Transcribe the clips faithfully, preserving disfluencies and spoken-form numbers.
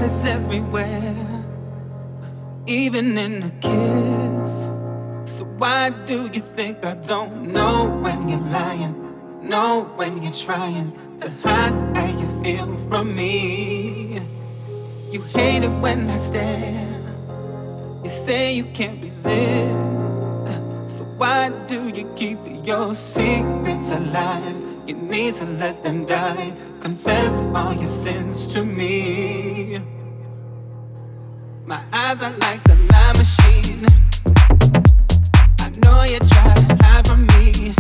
is everywhere, even in a kiss. So why do you think I don't know when you're lying? Know when you're trying to hide how you feel from me. You hate it when I stare. You say you can't resist. So why do you keep your secrets alive? You need to let them die. Confess all your sins to me. My eyes are like a lie machine. I know you try to hide from me.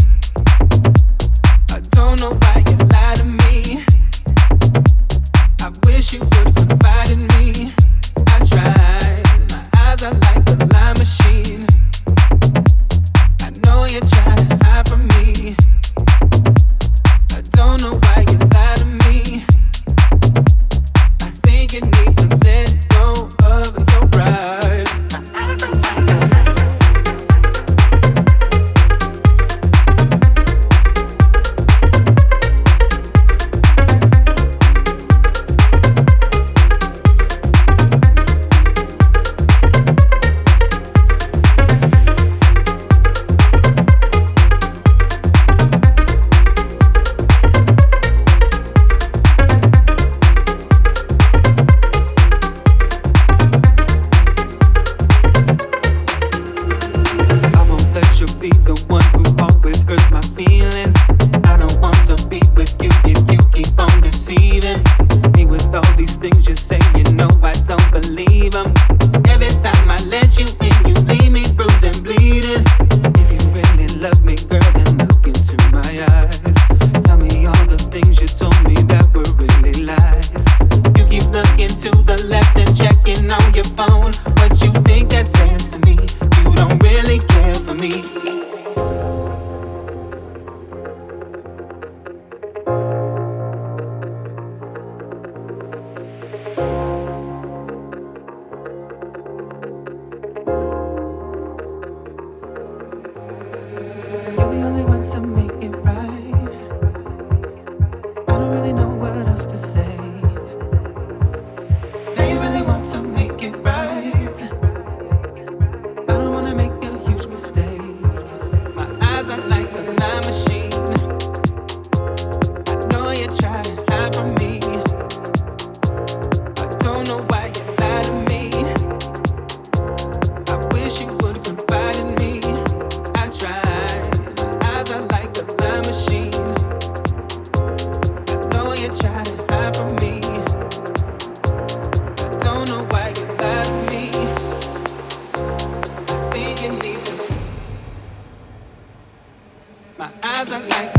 I don't know why you lie to me. I wish you would confide in me. I tried. My eyes are like a lie machine. I know you try to hide from me. I don't know why you lie to me. I think you need to let go of your pride. My eyes are like